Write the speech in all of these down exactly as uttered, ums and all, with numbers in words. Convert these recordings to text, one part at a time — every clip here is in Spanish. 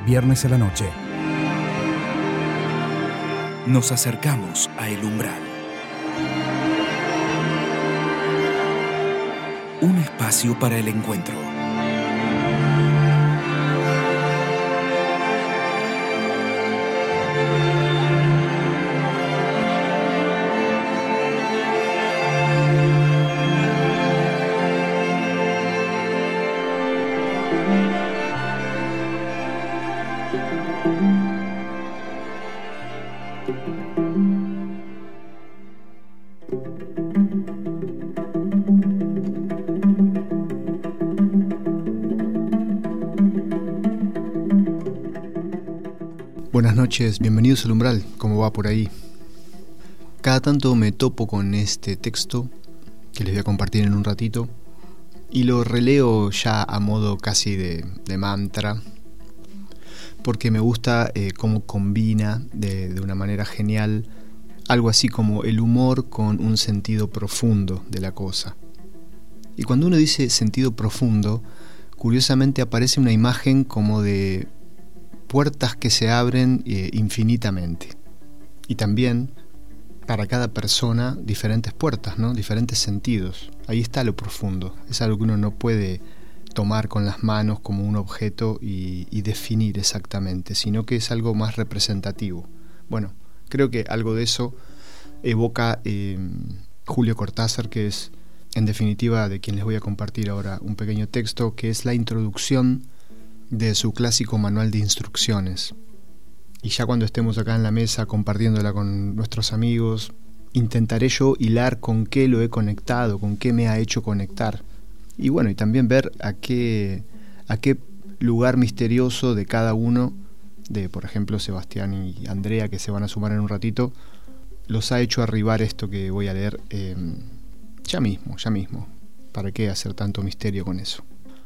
viernes a la noche. Nos acercamos a El Umbral. Un espacio para el encuentro. Buenas noches, bienvenidos al Umbral, ¿cómo va por ahí? Cada tanto me topo con este texto que les voy a compartir en un ratito y lo releo ya a modo casi de, de mantra, porque me gusta eh, cómo combina de, de una manera genial algo así como el humor con un sentido profundo de la cosa. Y cuando uno dice sentido profundo, curiosamente aparece una imagen como de puertas que se abren eh, infinitamente. Y también, para cada persona, diferentes puertas, ¿no? Diferentes sentidos. Ahí está lo profundo. Es algo que uno no puede tomar con las manos como un objeto y, y definir exactamente, sino que es algo más representativo. Bueno, creo que algo de eso evoca eh, Julio Cortázar, que es, en definitiva, de quien les voy a compartir ahora un pequeño texto, que es la introducción de su clásico manual de instrucciones. Y ya cuando estemos acá en la mesa compartiéndola con nuestros amigos, intentaré yo hilar con qué lo he conectado, con qué me ha hecho conectar. Y bueno, y también ver a qué, a qué lugar misterioso de cada uno, de por ejemplo Sebastián y Andrea, que se van a sumar en un ratito, los ha hecho arribar esto que voy a leer eh, ya mismo, ya mismo. ¿Para qué hacer tanto misterio con eso?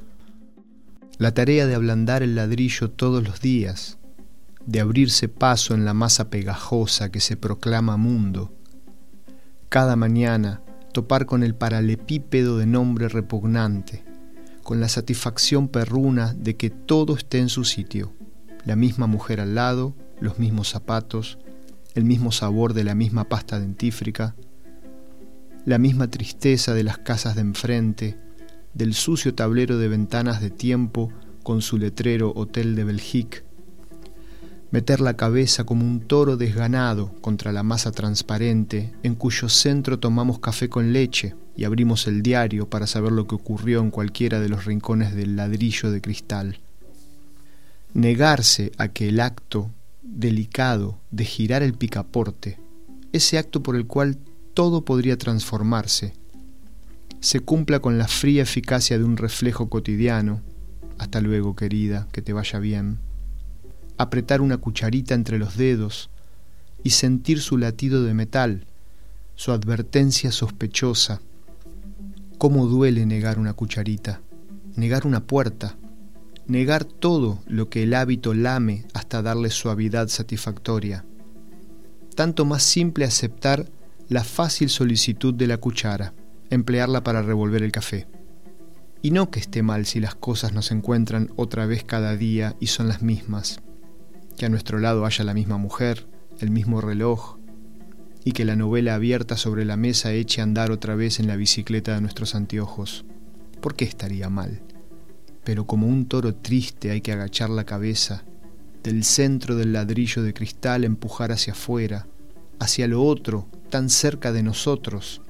La tarea de ablandar el ladrillo todos los días, de abrirse paso en la masa pegajosa que se proclama mundo. Cada mañana topar con el paralepípedo de nombre repugnante, con la satisfacción perruna de que todo esté en su sitio, la misma mujer al lado, los mismos zapatos, el mismo sabor de la misma pasta dentífrica, la misma tristeza de las casas de enfrente, del sucio tablero de ventanas de tiempo con su letrero Hotel de Belgique, meter la cabeza como un toro desganado contra la masa transparente en cuyo centro tomamos café con leche y abrimos el diario para saber lo que ocurrió en cualquiera de los rincones del ladrillo de cristal. Negarse a que el acto delicado de girar el picaporte, ese acto por el cual todo podría transformarse, se cumpla con la fría eficacia de un reflejo cotidiano. Hasta luego, querida, que te vaya bien. Apretar una cucharita entre los dedos y sentir su latido de metal, su advertencia sospechosa. ¿Cómo duele negar una cucharita? Negar una puerta. Negar todo lo que el hábito lame hasta darle suavidad satisfactoria. Tanto más simple aceptar la fácil solicitud de la cuchara, emplearla para revolver el café. Y no que esté mal si las cosas nos encuentran otra vez cada día y son las mismas, que a nuestro lado haya la misma mujer, el mismo reloj, y que la novela abierta sobre la mesa eche a andar otra vez en la bicicleta de nuestros anteojos. ¿Por qué estaría mal? Pero como un toro triste hay que agachar la cabeza, del centro del ladrillo de cristal empujar hacia afuera, hacia lo otro, tan cerca de nosotros,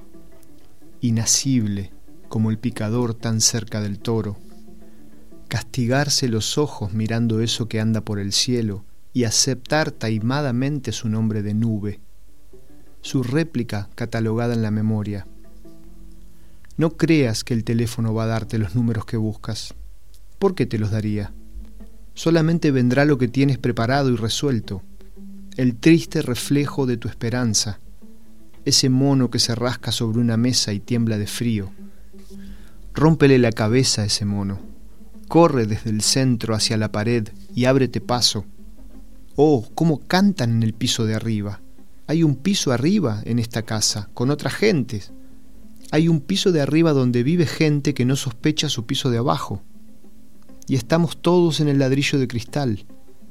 inasible como el picador tan cerca del toro, castigarse los ojos mirando eso que anda por el cielo y aceptar taimadamente su nombre de nube, su réplica catalogada en la memoria. No creas que el teléfono va a darte los números que buscas. ¿Por qué te los daría? Solamente vendrá lo que tienes preparado y resuelto, el triste reflejo de tu esperanza, ese mono que se rasca sobre una mesa y tiembla de frío. Rómpele la cabeza a ese mono, corre desde el centro hacia la pared y ábrete paso. Oh, cómo cantan en el piso de arriba. Hay un piso arriba en esta casa, con otras gentes. Hay un piso de arriba donde vive gente que no sospecha su piso de abajo. Y estamos todos en el ladrillo de cristal,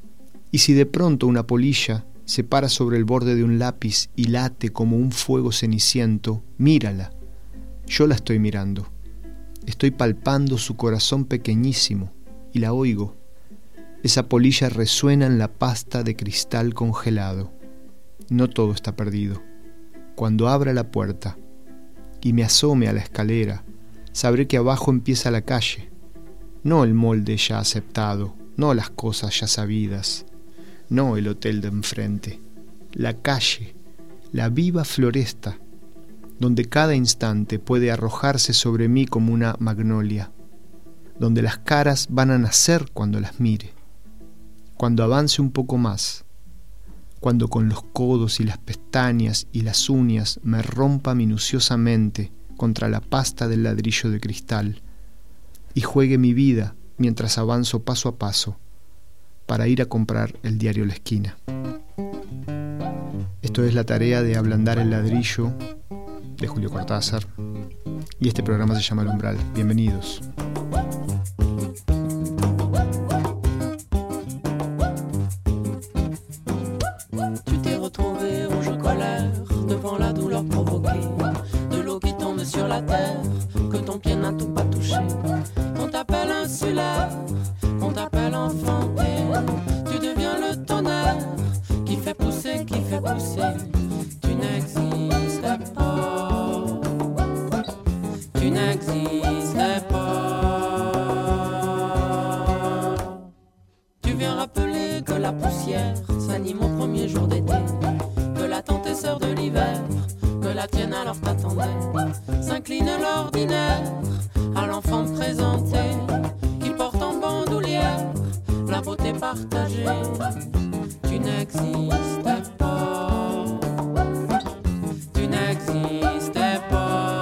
Y si de pronto una polilla se para sobre el borde de un lápiz y late como un fuego ceniciento, mírala. Yo la estoy mirando. Estoy palpando su corazón pequeñísimo y la oigo. Esa polilla resuena en la pasta de cristal congelado. No todo está perdido. Cuando abra la puerta y me asome a la escalera, sabré que abajo empieza la calle. No el molde ya aceptado, no las cosas ya sabidas, no el hotel de enfrente. La calle, la viva floresta, donde cada instante puede arrojarse sobre mí como una magnolia, donde las caras van a nacer cuando las mire, cuando avance un poco más, cuando con los codos y las pestañas y las uñas me rompa minuciosamente contra la pasta del ladrillo de cristal y juegue mi vida mientras avanzo paso a paso para ir a comprar el diario La Esquina. Esto es La tarea de ablandar el ladrillo de Julio Cortázar y este programa se llama El Umbral. Bienvenidos. Tu t'es retrouvé rouge colère devant la douleur provoquée de l'eau qui tombe sur la terre que ton pied n'a tout pas touché. On t'appelle insulaire, on t'appelle enfanté. Tu deviens le tonnerre qui fait pousser, qui fait pousser. Tu n'existais pas, tu n'existais pas. Tu viens rappeler que la poussière s'anime au premier jour d'été, que la tante est sœur de l'hiver, que la tienne alors t'attendait. S'incline l'ordinaire à l'enfant présenté, qu'il porte en bandoulière la beauté partagée. Tu n'existais pas, tu n'existais pas.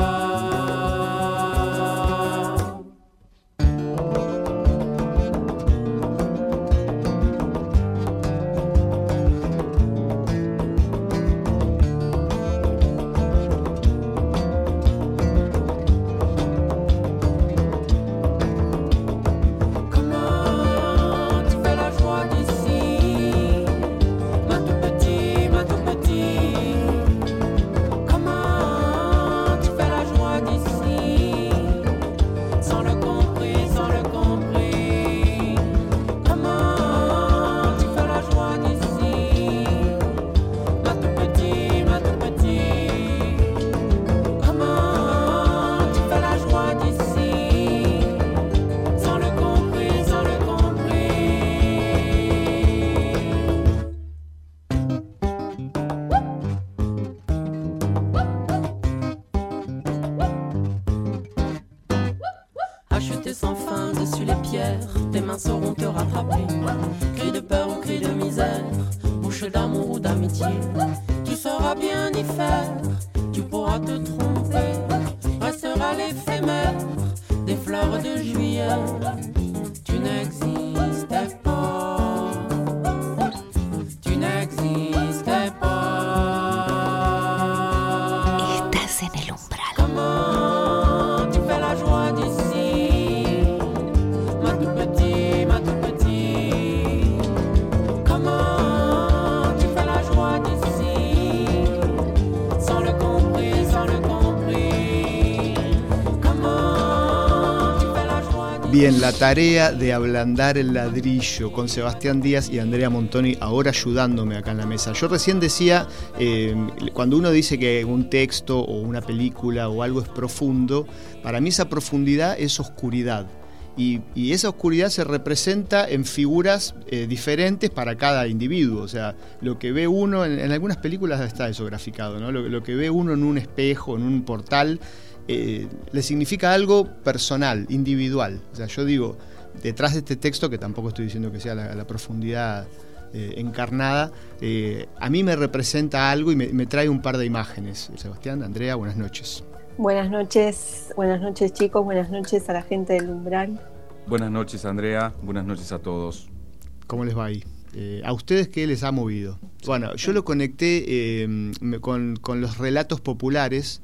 Acheter sans fin dessus les pierres, tes mains sauront te rattraper. Cri de peur ou cri de misère, bouche d'amour ou d'amitié, tu sauras bien y faire, tu pourras te tromper. Restera l'éphémère des fleurs de juillet. Tu n'existais pas, tu n'existais pas. Estás en el umbral. Comment tu fais la joie d'ici? Bien, La tarea de ablandar el ladrillo con Sebastián Díaz y Andrea Montoni ahora ayudándome acá en la mesa. Yo recién decía, eh, cuando uno dice que un texto o una película o algo es profundo, para mí esa profundidad es oscuridad. Y, y esa oscuridad se representa en figuras eh, diferentes para cada individuo. O sea, lo que ve uno, en, en algunas películas está eso graficado, ¿no? Lo, lo que ve uno en un espejo, en un portal, eh, le significa algo personal, individual. O sea, yo digo, detrás de este texto, que tampoco estoy diciendo que sea la, la profundidad eh, encarnada, eh, a mí me representa algo y me, me trae un par de imágenes. Sebastián, Andrea, buenas noches. Buenas noches, buenas noches chicos, buenas noches a la gente del Umbral. Buenas noches Andrea, buenas noches a todos. ¿Cómo les va ahí? Eh, ¿A ustedes qué les ha movido? Bueno, yo lo conecté eh, con, con los relatos populares,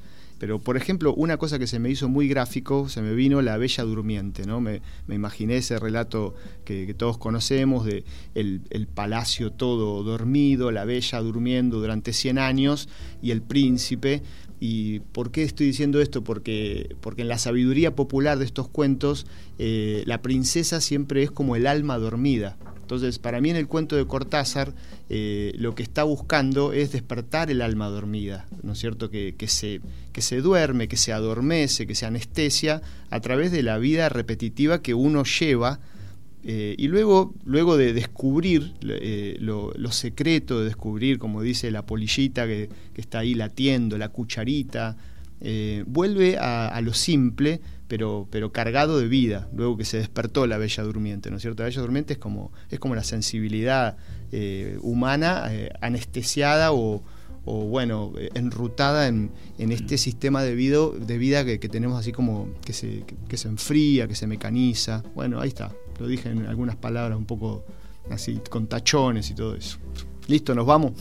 pero por ejemplo, una cosa que se me hizo muy gráfico, se me vino La Bella Durmiente, ¿no? Me, me imaginé ese relato que, que todos conocemos de el, el palacio todo dormido, la bella durmiendo durante cien años y el príncipe. ¿Y por qué estoy diciendo esto? Porque, porque en la sabiduría popular de estos cuentos, eh, la princesa siempre es como el alma dormida. Entonces, para mí en el cuento de Cortázar, eh, lo que está buscando es despertar el alma dormida, ¿no es cierto? Que, que, se, que se duerme, que se adormece, que se anestesia a través de la vida repetitiva que uno lleva. Eh, y luego, luego de descubrir eh, lo, lo secreto, de descubrir, como dice la polillita que, que está ahí latiendo, la cucharita, eh, vuelve a, a lo simple, pero, pero cargado de vida, luego que se despertó la Bella Durmiente, ¿no es cierto? La Bella Durmiente es como, es como la sensibilidad eh, humana eh, anestesiada o, o bueno, enrutada en, en este sistema de vida, de vida que, que tenemos así como que se, que, que se enfría, que se mecaniza. Bueno, ahí está, lo dije en algunas palabras un poco así, con tachones y todo eso. ¿Listo? ¿Nos vamos?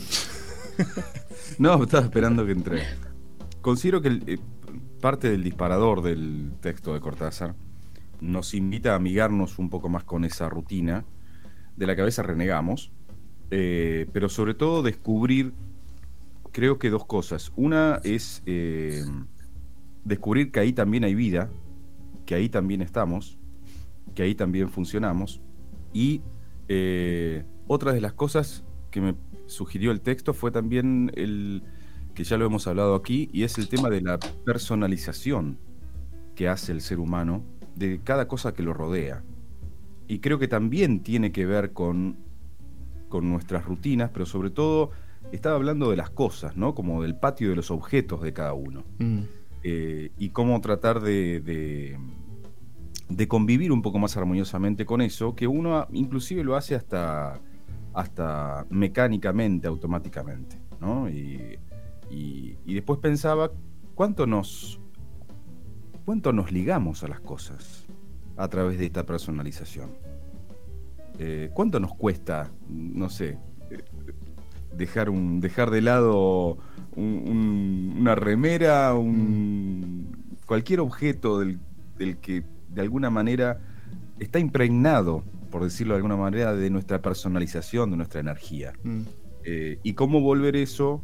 No, estaba esperando que entré. Considero que el, eh, parte del disparador del texto de Cortázar nos invita a amigarnos un poco más con esa rutina de la que a veces renegamos, eh, pero sobre todo descubrir, creo que dos cosas. Una es eh, descubrir que ahí también hay vida, que ahí también estamos, que ahí también funcionamos. Y eh, otra de las cosas que me sugirió el texto fue también el que ya lo hemos hablado aquí, y es el tema de la personalización que hace el ser humano de cada cosa que lo rodea. Y creo que también tiene que ver con, con nuestras rutinas, pero sobre todo estaba hablando de las cosas, ¿no? Como del patio de los objetos de cada uno. Mm. Eh, y cómo tratar de, de, de convivir un poco más armoniosamente con eso, que uno inclusive lo hace hasta, hasta mecánicamente, automáticamente, ¿no? Y, y, y después pensaba, ¿cuánto nos, cuánto nos ligamos a las cosas a través de esta personalización? Eh, ¿Cuánto nos cuesta, no sé, dejar un dejar de lado un, un, una remera, un, cualquier objeto del, del que de alguna manera está impregnado, por decirlo de alguna manera, de nuestra personalización, de nuestra energía? Mm. Eh, y cómo volver eso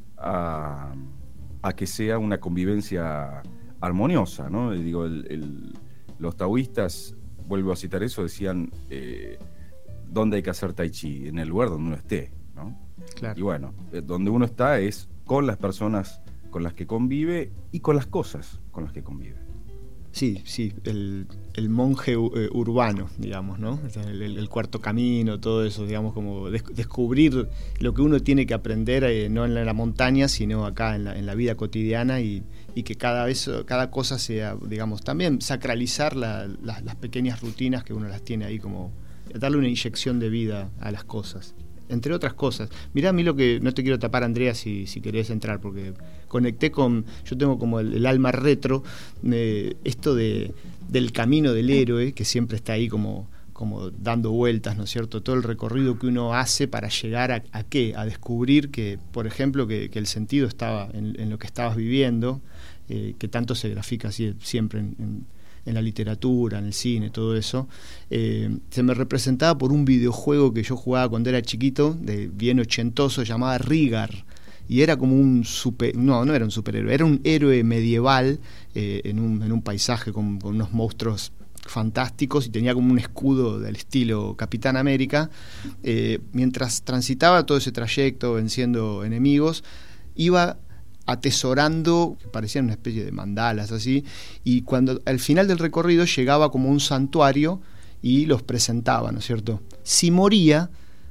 a, a que sea una convivencia armoniosa, ¿no? Digo, el, el, los taoístas, vuelvo a citar eso, decían eh, ¿dónde hay que hacer tai chi? En el lugar donde uno esté, ¿no? Claro. Y bueno, donde uno está es con las personas con las que convive y con las cosas con las que convive. Sí, sí, el, el monje uh, urbano, digamos, ¿no? El, el, el cuarto camino, todo eso, digamos, como des- descubrir lo que uno tiene que aprender, eh, no en la, en la montaña, sino acá en la, en la vida cotidiana, y, y que cada vez, cada cosa sea, digamos, también sacralizar la, la, las pequeñas rutinas que uno las tiene ahí, como darle una inyección de vida a las cosas. Entre otras cosas. Mirá, a mí lo que... No te quiero tapar, Andrea, si, si querés entrar, porque conecté con... Yo tengo como el, el alma retro, eh, esto de, del camino del héroe, que siempre está ahí como, como dando vueltas, ¿no es cierto? Todo el recorrido que uno hace para llegar a, a qué, a descubrir que, por ejemplo, que, que el sentido estaba en, en lo que estabas viviendo, eh, que tanto se grafica así, siempre en... en en la literatura, en el cine, todo eso, eh, se me representaba por un videojuego que yo jugaba cuando era chiquito, de bien ochentoso, llamado Rigar, y era como un super, no, no era un superhéroe, era un héroe medieval eh, en, un, en un paisaje con, con unos monstruos fantásticos, y tenía como un escudo del estilo Capitán América. Eh, mientras transitaba todo ese trayecto venciendo enemigos, iba atesorando, que parecían una especie de mandalas así, y cuando al final del recorrido llegaba como un santuario y los presentaba, ¿no es cierto? Si moría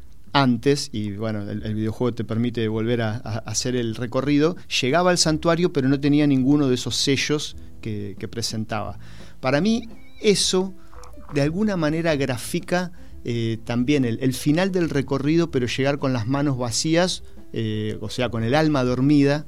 antes, y bueno, el, el videojuego te permite volver a, a hacer el recorrido, llegaba al santuario pero no tenía ninguno de esos sellos que, que presentaba. Para mí eso de alguna manera grafica eh, también el, el final del recorrido, pero llegar con las manos vacías, eh, o sea, con el alma dormida,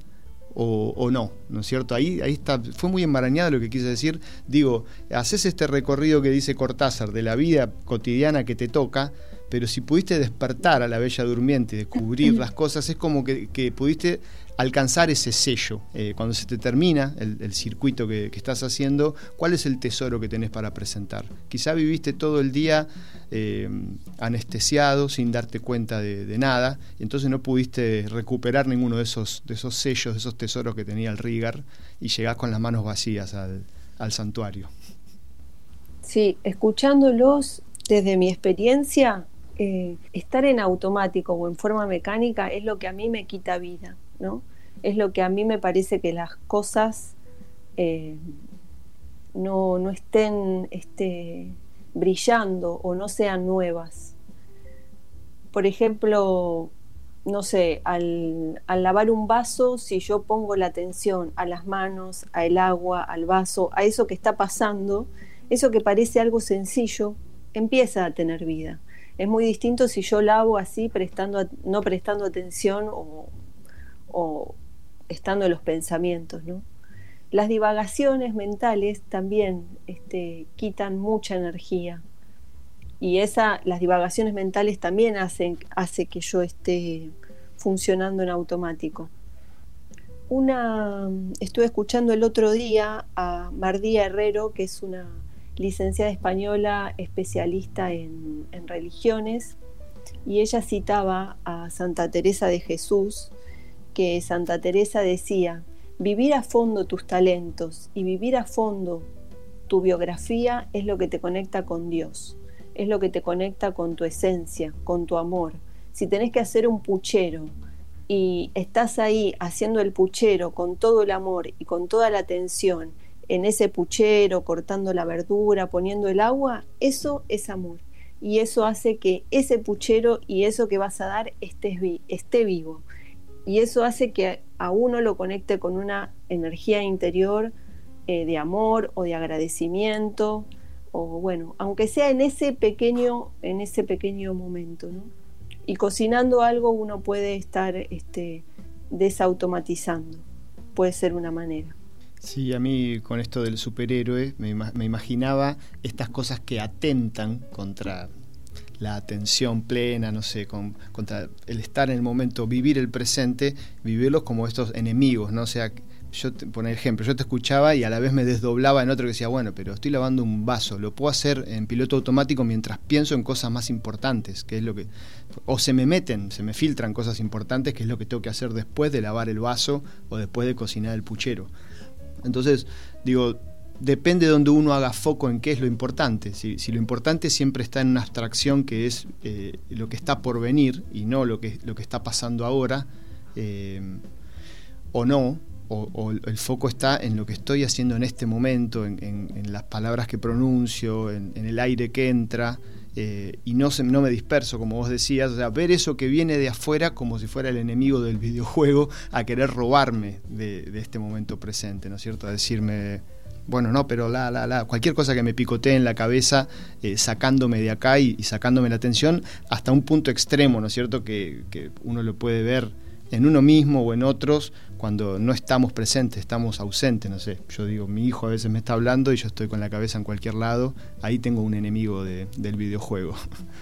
O, o no, ¿no es cierto? Ahí, ahí está, fue muy enmarañado lo que quise decir. Digo, haces este recorrido que dice Cortázar de la vida cotidiana que te toca, pero si pudiste despertar a la Bella Durmiente y descubrir las cosas, es como que, que pudiste alcanzar ese sello. Eh, cuando se te termina el, el circuito que, que estás haciendo, ¿cuál es el tesoro que tenés para presentar? Quizá viviste todo el día eh, anestesiado, sin darte cuenta de, de nada, y entonces no pudiste recuperar ninguno de esos, de esos sellos, de esos tesoros que tenía el Rígar, y llegás con las manos vacías al, al santuario. Sí, escuchándolos desde mi experiencia, eh, estar en automático o en forma mecánica es lo que a mí me quita vida, ¿no? Es lo que a mí me parece que las cosas eh, no, no estén este, brillando o no sean nuevas. Por ejemplo, no sé, al, al lavar un vaso, si yo pongo la atención a las manos, al agua, al vaso, a eso que está pasando, eso que parece algo sencillo, empieza a tener vida. Es muy distinto si yo lavo así, prestando, no prestando atención o, o estando en los pensamientos, ¿no? Las divagaciones mentales también este, quitan mucha energía. Y esa, las divagaciones mentales también hacen hace que yo esté funcionando en automático. Una, estuve escuchando el otro día a Mardía Herrero, que es una licenciada española especialista en, en religiones, y ella citaba a Santa Teresa de Jesús, que Santa Teresa decía: vivir a fondo tus talentos y vivir a fondo tu biografía es lo que te conecta con Dios, es lo que te conecta con tu esencia, con tu amor. Si tenés que hacer un puchero y estás ahí haciendo el puchero con todo el amor y con toda la atención en ese puchero, cortando la verdura, poniendo el agua, eso es amor. Y eso hace que ese puchero y eso que vas a dar estés vi- esté vivo. Y eso hace que a uno lo conecte con una energía interior eh, de amor o de agradecimiento, o bueno, aunque sea en ese pequeño, en ese pequeño momento, ¿no? Y cocinando algo uno puede estar este, desautomatizando, puede ser una manera. Sí, a mí con esto del superhéroe me, me imaginaba estas cosas que atentan contra la atención plena, no sé, con, contra el estar en el momento, vivir el presente, vivirlos como estos enemigos, ¿no? O sea, yo, te, por ejemplo, yo te escuchaba y a la vez me desdoblaba en otro que decía, bueno, pero estoy lavando un vaso, lo puedo hacer en piloto automático mientras pienso en cosas más importantes, que es lo que... O se me meten, se me filtran cosas importantes, que es lo que tengo que hacer después de lavar el vaso o después de cocinar el puchero. Entonces, digo, depende de donde uno haga foco en qué es lo importante. Si, si lo importante siempre está en una abstracción que es eh, lo que está por venir y no lo que, lo que está pasando ahora, eh, o no, o, o el foco está en lo que estoy haciendo en este momento, en, en, en las palabras que pronuncio, en, en el aire que entra, eh, y no, se, no me disperso, como vos decías, o sea, ver eso que viene de afuera como si fuera el enemigo del videojuego a querer robarme de, de este momento presente, ¿no es cierto? A decirme, bueno, no, pero la, la, la, cualquier cosa que me picotee en la cabeza, eh, sacándome de acá y, y sacándome la atención hasta un punto extremo, ¿no es cierto? Que, que uno lo puede ver en uno mismo o en otros cuando no estamos presentes, estamos ausentes, no sé. Yo digo, mi hijo a veces me está hablando y yo estoy con la cabeza en cualquier lado, ahí tengo un enemigo de, del videojuego.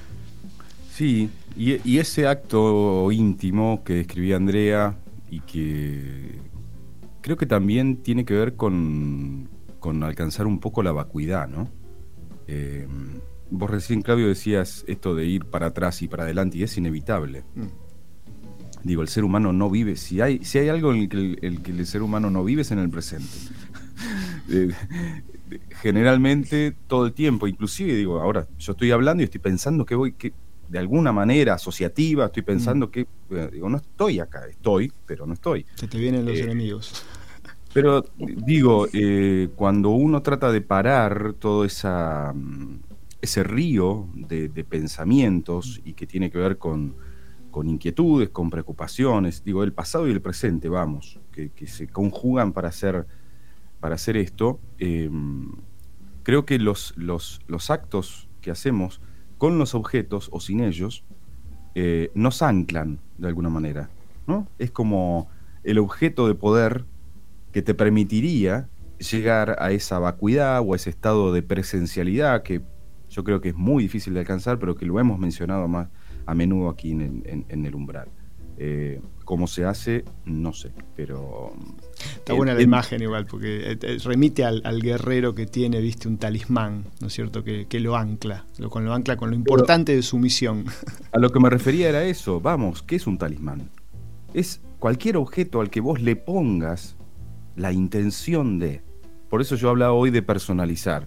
Sí, y, y ese acto íntimo que describía Andrea y que creo que también tiene que ver con, con alcanzar un poco la vacuidad, ¿no? Eh, vos recién, Claudio, decías esto de ir para atrás y para adelante, y es inevitable. Mm. Digo, el ser humano no vive, si hay, si hay algo en el que el, el que el ser humano no vive es en el presente. eh, generalmente todo el tiempo, inclusive digo, ahora yo estoy hablando y estoy pensando que voy, que de alguna manera asociativa, estoy pensando mm. que, eh, digo, no estoy acá, estoy, pero no estoy. Se te vienen los eh, enemigos. Pero digo, eh, cuando uno trata de parar todo esa, ese río de, de pensamientos y que tiene que ver con con inquietudes, con preocupaciones, digo, el pasado y el presente, vamos, que, que se conjugan para hacer, para hacer esto, eh, creo que los, los, los actos que hacemos con los objetos o sin ellos eh, nos anclan de alguna manera, ¿no? Es como el objeto de poder que te permitiría llegar a esa vacuidad o a ese estado de presencialidad que yo creo que es muy difícil de alcanzar, pero que lo hemos mencionado más a menudo aquí en el, en, en el umbral. Eh, ¿Cómo se hace? No sé, pero... Está buena el, la el, imagen igual, porque remite al, al guerrero que tiene, viste, un talismán, ¿no es cierto?, que, que lo ancla, lo, con lo ancla con lo importante de su misión. A lo que me refería era eso, vamos, ¿qué es un talismán? Es cualquier objeto al que vos le pongas la intención de... Por eso yo hablaba hoy de personalizar.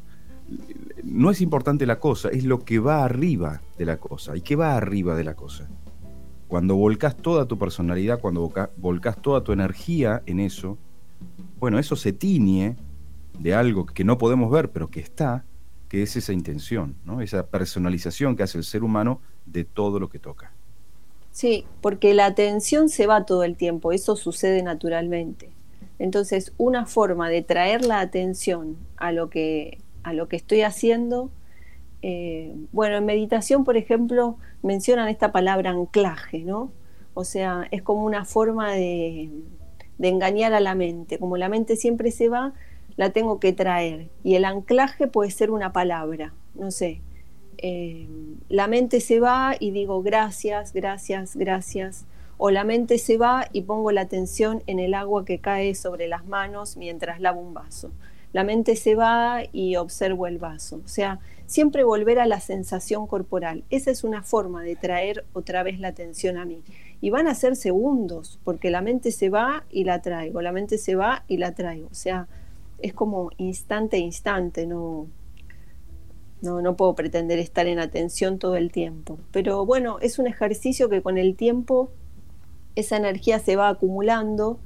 No es importante la cosa, es lo que va arriba de la cosa. ¿Y qué va arriba de la cosa? Cuando volcás toda tu personalidad, cuando volcás toda tu energía en eso, bueno, eso se tiñe de algo que no podemos ver, pero que está, que es esa intención, ¿no? Esa personalización que hace el ser humano de todo lo que toca. Sí, porque la atención se va todo el tiempo, eso sucede naturalmente. Entonces, una forma de traer la atención a lo que, a lo que estoy haciendo, eh, bueno, en meditación, por ejemplo, mencionan esta palabra anclaje, ¿no? O sea, es como una forma de, de engañar a la mente. Como la mente siempre se va, la tengo que traer. Y el anclaje puede ser una palabra, no sé. Eh, la mente se va y digo gracias, gracias, gracias. O la mente se va y pongo la atención en el agua que cae sobre las manos mientras lavo un vaso. La mente se va y observo el vaso. O sea, siempre volver a la sensación corporal. Esa es una forma de traer otra vez la atención a mí. Y van a ser segundos, porque la mente se va y la traigo, la mente se va y la traigo. O sea, es como instante a instante, no, no, no puedo pretender estar en atención todo el tiempo. Pero bueno, es un ejercicio que con el tiempo esa energía se va acumulando.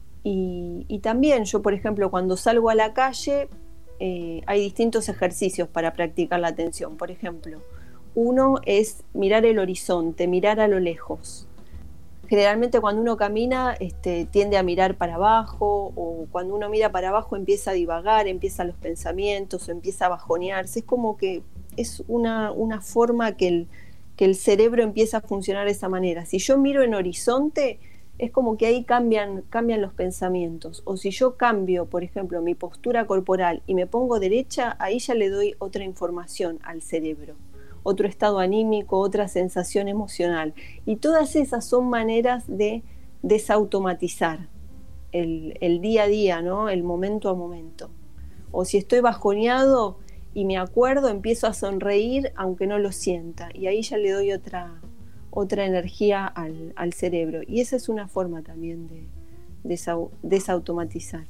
Y, y también yo, por ejemplo, cuando salgo a la calle, eh, hay distintos ejercicios para practicar la atención. Por ejemplo, uno es mirar el horizonte, mirar a lo lejos. Generalmente cuando uno camina este, tiende a mirar para abajo, o cuando uno mira para abajo empieza a divagar, empiezan los pensamientos, o empieza a bajonearse. Es como que es una, una forma que el, que el cerebro empieza a funcionar de esa manera. Si yo miro en horizonte, es como que ahí cambian, cambian los pensamientos. O si yo cambio, por ejemplo, mi postura corporal y me pongo derecha, ahí ya le doy otra información al cerebro, otro estado anímico, otra sensación emocional. Y todas esas son maneras de desautomatizar el, el día a día, ¿no? El momento a momento. O si estoy bajoneado y me acuerdo, empiezo a sonreír aunque no lo sienta. Y ahí ya le doy otra... otra energía al, al cerebro. Y esa es una forma también de desau, desautomatizar.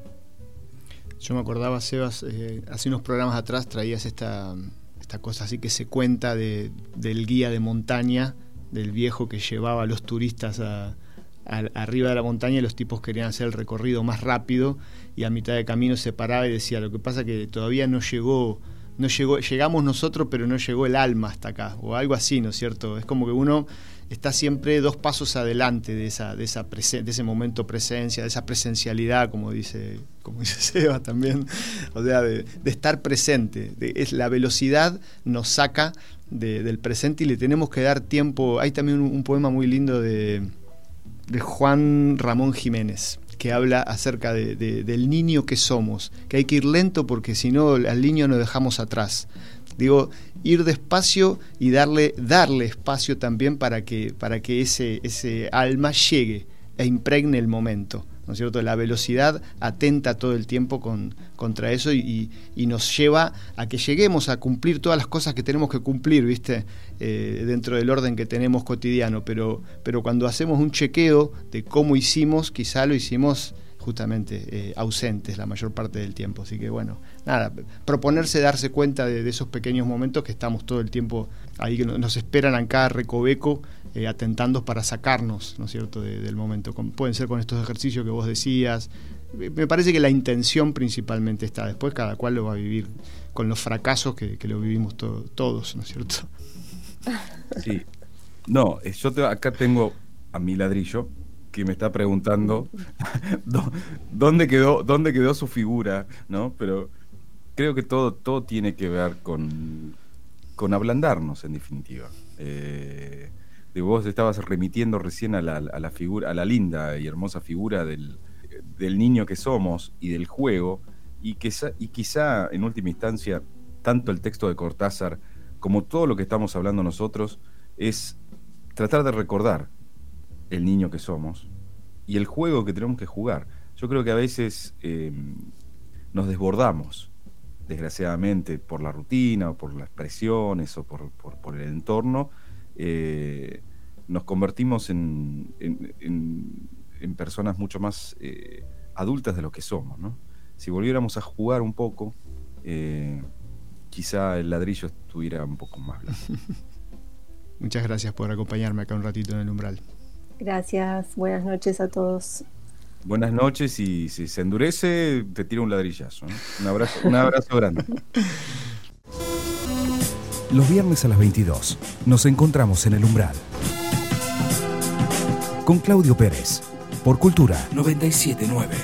Yo me acordaba, Sebas, eh, hace unos programas atrás traías esta, esta cosa así que se cuenta de, del guía de montaña, del viejo que llevaba a los turistas a, a, arriba de la montaña, y los tipos querían hacer el recorrido más rápido, y a mitad de camino se paraba y decía, lo que pasa que todavía no llegó... No llegó, llegamos nosotros, pero no llegó el alma hasta acá, o algo así, ¿no es cierto? Es como que uno está siempre dos pasos adelante de esa, de esa presen, de ese momento presencia, de esa presencialidad, como dice, como dice Seba también, o sea, de, de estar presente. De, es la velocidad nos saca de, del presente y le tenemos que dar tiempo. Hay también un, un poema muy lindo de, de Juan Ramón Jiménez, que habla acerca de, de, del niño que somos, que hay que ir lento porque si no al niño nos dejamos atrás. Digo, ir despacio y darle, darle espacio también para que, para que ese, ese alma llegue e impregne el momento, ¿no es cierto? La velocidad atenta todo el tiempo con, contra eso y, y nos lleva a que lleguemos a cumplir todas las cosas que tenemos que cumplir, ¿viste? Eh, dentro del orden que tenemos cotidiano, pero, pero cuando hacemos un chequeo de cómo hicimos, quizá lo hicimos justamente eh, ausentes la mayor parte del tiempo. Así que bueno, nada, proponerse darse cuenta de, de esos pequeños momentos que estamos todo el tiempo ahí, que nos esperan en cada recoveco, eh, atentando para sacarnos, ¿no es cierto?, de, del momento. Con, pueden ser con estos ejercicios que vos decías. Me parece que la intención principalmente está, después cada cual lo va a vivir con los fracasos que, que lo vivimos to, todos, ¿no es cierto? Sí. No, yo te, acá tengo a mi ladrillo que me está preguntando dónde quedó dónde quedó su figura, ¿no? Pero creo que todo todo tiene que ver con con ablandarnos, en definitiva. Eh, de vos estabas remitiendo recién a la, a la figura, a la linda y hermosa figura del, del niño que somos y del juego, y, que, y quizá en última instancia tanto el texto de Cortázar como todo lo que estamos hablando nosotros, es tratar de recordar el niño que somos y el juego que tenemos que jugar. Yo creo que a veces eh, nos desbordamos, desgraciadamente, por la rutina o por las presiones o por, por, por el entorno. Eh, nos convertimos en, en, en, en personas mucho más eh, adultas de lo que somos, ¿no? Si volviéramos a jugar un poco, eh, quizá el ladrillo estuviera un poco más blando. Muchas gracias por acompañarme acá un ratito en el umbral. Gracias, buenas noches a todos. Buenas noches, y si se endurece, te tira un ladrillazo, ¿no? Un abrazo, un abrazo grande. Los viernes a las veintidós nos encontramos en el umbral. Con Claudio Pérez, por Cultura noventa y siete punto nueve.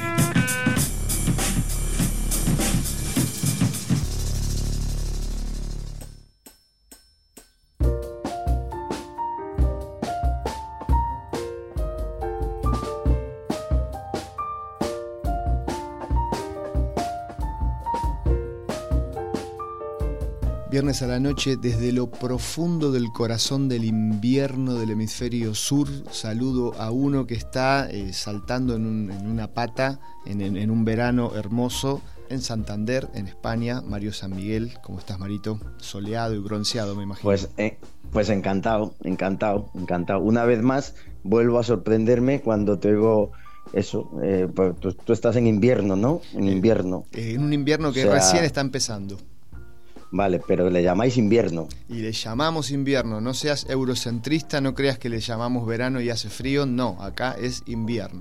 Viernes a la noche, desde lo profundo del corazón del invierno del hemisferio sur, saludo a uno que está eh, saltando en, un, en una pata en, en, en un verano hermoso en Santander, en España. Mario San Miguel, ¿cómo estás, Marito? Soleado y bronceado, me imagino. Pues, eh, pues encantado, encantado, encantado. Una vez más vuelvo a sorprenderme cuando te oigo eso. Eh, pues, tú, tú estás en invierno, ¿no? En invierno. Eh, en un invierno que o sea, recién está empezando. Vale, pero le llamáis invierno. Y le llamamos invierno. No seas eurocentrista, no creas que le llamamos verano y hace frío. No, acá es invierno.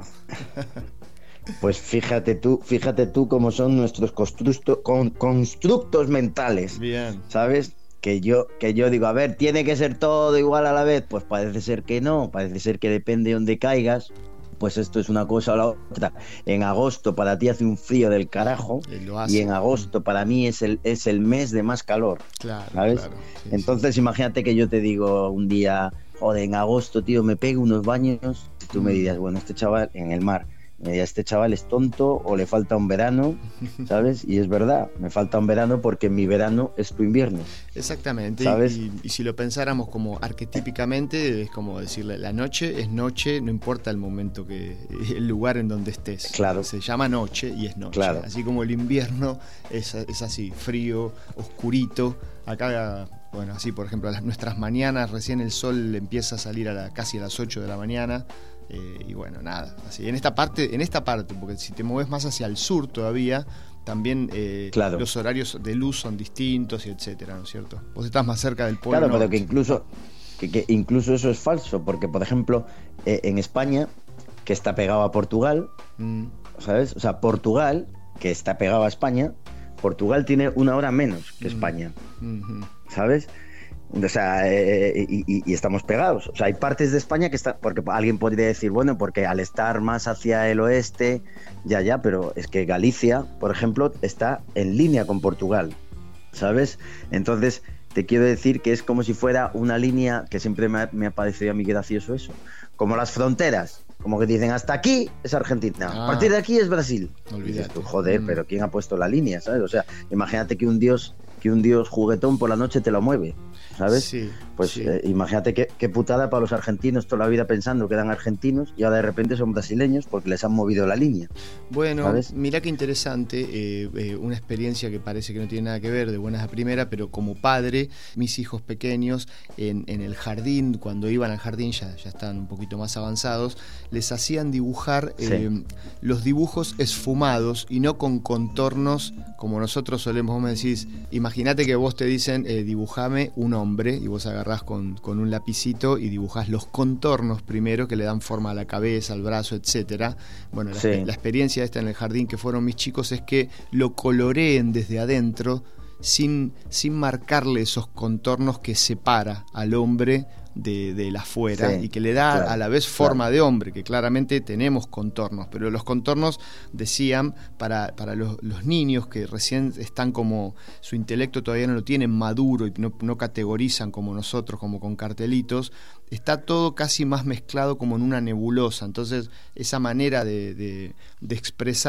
Pues fíjate tú, fíjate tú cómo son nuestros constructo, con, constructos mentales. Bien. ¿Sabes? Que yo, que yo digo, a ver, ¿tiene que ser todo igual a la vez? Pues parece ser que no, parece ser que depende de dónde caigas. Pues esto es una cosa o la otra. En agosto para ti hace un frío del carajo y, y en agosto para mí es el, es el mes de más calor. Claro, ¿sabes? Claro, sí, entonces sí. Imagínate que yo te digo un día, joder, en agosto, tío, me pego unos baños, y tú me dirías, bueno, este chaval en el mar, este chaval es tonto o le falta un verano, ¿sabes? Y es verdad, me falta un verano porque mi verano es tu invierno. Exactamente, ¿sabes? Y, y si lo pensáramos como arquetípicamente, es como decirle, la noche es noche, no importa el momento, que el lugar en donde estés. Claro. Se llama noche y es noche. Claro. Así como el invierno es, es así, frío, oscurito. Acá, bueno, así por ejemplo, las, nuestras mañanas, recién el sol empieza a salir a la, casi a las ocho de la mañana. Eh, y bueno, nada, así en esta parte, en esta parte, porque si te mueves más hacia el sur todavía, también eh, claro. los horarios de luz son distintos y etcétera, ¿no es cierto? Vos estás más cerca del polo. Claro, norte. Pero que incluso, que, que incluso eso es falso, porque por ejemplo, eh, en España, que está pegado a Portugal, mm. ¿sabes? O sea, Portugal, que está pegado a España, Portugal tiene una hora menos que España, mm. ¿sabes? O sea, eh, y, y estamos pegados. O sea, hay partes de España que están... Porque alguien podría decir, bueno, porque al estar más hacia el oeste, ya, ya, pero es que Galicia, por ejemplo, está en línea con Portugal, ¿sabes? Entonces, te quiero decir que es como si fuera una línea, que siempre me ha, me ha parecido a mí gracioso eso, como las fronteras. Como que dicen, hasta aquí es Argentina, ah, a partir de aquí es Brasil. Olvídate. Tú, joder, mm. pero ¿quién ha puesto la línea, sabes? O sea, imagínate que un dios... que un dios juguetón por la noche te lo mueve, ¿sabes? Sí, pues sí. Eh, imagínate qué, qué putada para los argentinos toda la vida pensando que eran argentinos y ahora de repente son brasileños porque les han movido la línea. Bueno, ¿sabes? Mirá qué interesante, eh, eh, una experiencia que parece que no tiene nada que ver de buenas a primera, pero como padre, mis hijos pequeños en, en el jardín, cuando iban al jardín ya, ya estaban un poquito más avanzados, les hacían dibujar eh, sí. los dibujos esfumados y no con contornos como nosotros solemos. Vos me decís, imagínate que vos te dicen eh, dibujame un hombre y vos agarrás con, con un lapicito y dibujás los contornos primero que le dan forma a la cabeza, al brazo, etcétera. Bueno, la, sí. la experiencia esta en el jardín que fueron mis chicos es que lo coloreen desde adentro sin, sin marcarle esos contornos que separa al hombre de, de la afuera sí, y que le da claro, a la vez forma claro. de hombre, que claramente tenemos contornos, pero los contornos, decían, para, para los, los niños que recién están como, su intelecto todavía no lo tienen maduro y no, no categorizan como nosotros, como con cartelitos, está todo casi más mezclado como en una nebulosa. Entonces esa manera de, de, de expresar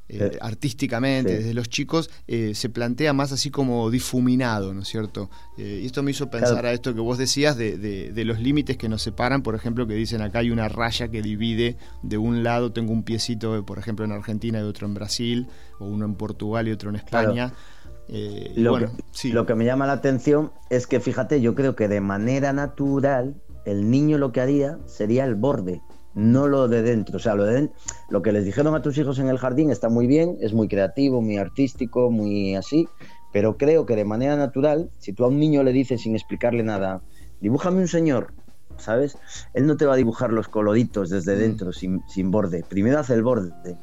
eh, artísticamente, sí. desde los chicos, eh, se plantea más así como difuminado, ¿no es cierto? Eh, y esto me hizo pensar claro. a esto que vos decías de, de, de los límites que nos separan, por ejemplo, que dicen acá hay una raya que divide de un lado, tengo un piecito, por ejemplo, en Argentina y otro en Brasil, o uno en Portugal y otro en España. Claro. Eh, lo, bueno, que, sí. lo que me llama la atención es que, fíjate, yo creo que de manera natural el niño lo que haría sería el borde, no lo de dentro. O sea, lo, de dentro, lo que les dijeron a tus hijos en el jardín está muy bien, es muy creativo, muy artístico, muy así, pero creo que de manera natural, si tú a un niño le dices sin explicarle nada, dibújame un señor, ¿sabes? Él no te va a dibujar los coloditos desde dentro, mm. sin, sin borde. Primero hace el borde,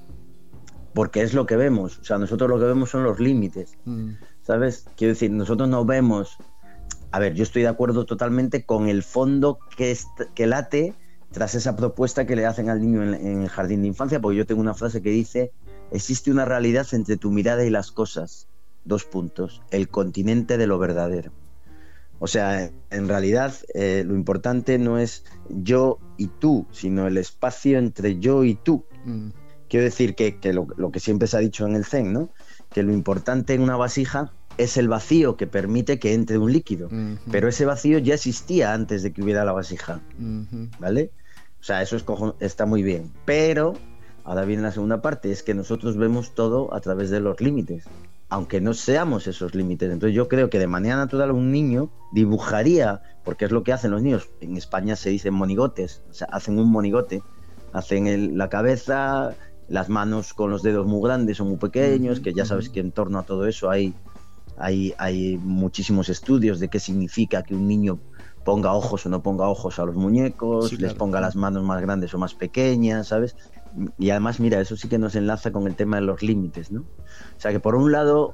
porque es lo que vemos. O sea, nosotros lo que vemos son los límites, mm. ¿sabes? Quiero decir, nosotros no vemos... A ver, yo estoy de acuerdo totalmente con el fondo que, est- que late tras esa propuesta que le hacen al niño en, en el jardín de infancia, porque yo tengo una frase que dice: existe una realidad entre tu mirada y las cosas, dos puntos, el continente de lo verdadero. O sea, en realidad eh, lo importante no es yo y tú, sino el espacio entre yo y tú. Mm. Quiero decir que, que lo, lo que siempre se ha dicho en el Zen, ¿no? Que lo importante en una vasija es el vacío que permite que entre un líquido, uh-huh. pero ese vacío ya existía antes de que hubiera la vasija, uh-huh. ¿vale? O sea, eso es cojo- está muy bien, pero ahora viene la segunda parte, es que nosotros vemos todo a través de los límites, aunque no seamos esos límites. Entonces yo creo que de manera natural un niño dibujaría, porque es lo que hacen los niños, en España se dicen monigotes, o sea, hacen un monigote, hacen el, la cabeza, las manos con los dedos muy grandes o muy pequeños, uh-huh. que ya sabes que en torno a todo eso hay Hay, hay muchísimos estudios de qué significa que un niño ponga ojos o no ponga ojos a los muñecos, sí, claro, les ponga las manos más grandes o más pequeñas, ¿sabes? Y además, mira, eso sí que nos enlaza con el tema de los límites, ¿no? O sea, que por un lado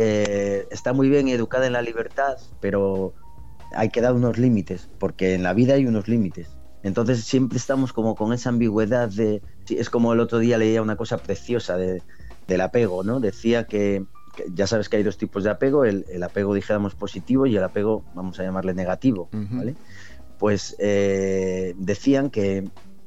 eh, está muy bien educada en la libertad, pero hay que dar unos límites, porque en la vida hay unos límites. Entonces siempre estamos como con esa ambigüedad de... Es como el otro día leía una cosa preciosa de, del apego, ¿no? Decía que ya sabes que hay dos tipos de apego, el, el apego, dijéramos, positivo y el apego, vamos a llamarle negativo, uh-huh. ¿vale? Pues eh, decían que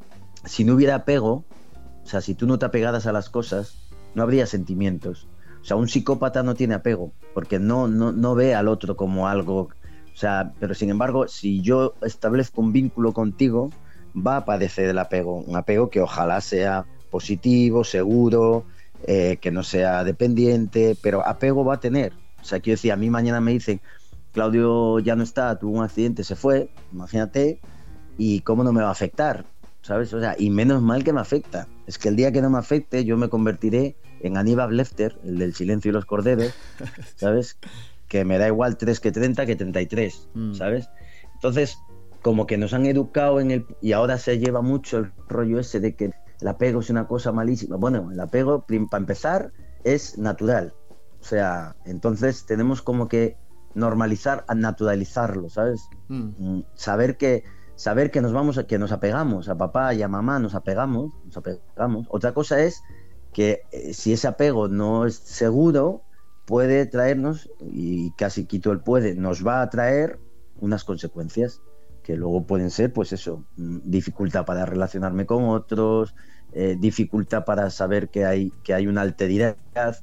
si no hubiera apego, o sea, si tú no te apegaras a las cosas, no habría sentimientos. O sea, un psicópata no tiene apego, porque no, no, no ve al otro como algo... O sea, pero sin embargo, si yo establezco un vínculo contigo, va a padecer el apego, un apego que ojalá sea positivo, seguro... Eh, que no sea dependiente, pero apego va a tener. O sea, quiero decir, a mí mañana me dicen Claudio ya no está, tuvo un accidente, se fue, imagínate, y cómo no me va a afectar, ¿sabes? O sea, y menos mal que me afecta. Es que el día que no me afecte, yo me convertiré en Aníbal Lecter, el del Silencio y los Corderos, ¿sabes? Que me da igual tres que treinta que treinta y tres, mm. ¿sabes? Entonces, como que nos han educado en el... Y ahora se lleva mucho el rollo ese de que el apego es una cosa malísima. Bueno, el apego, para empezar, es natural. O sea, entonces tenemos como que normalizar, naturalizarlo, ¿sabes? Mm. Saber que saber que nos vamos a, que nos apegamos a papá y a mamá, nos apegamos, nos apegamos. Otra cosa es que eh, si ese apego no es seguro, puede traernos, y casi quito el puede, nos va a traer unas consecuencias que luego pueden ser, pues eso, dificultad para relacionarme con otros, eh, dificultad para saber que hay, que hay una alteridad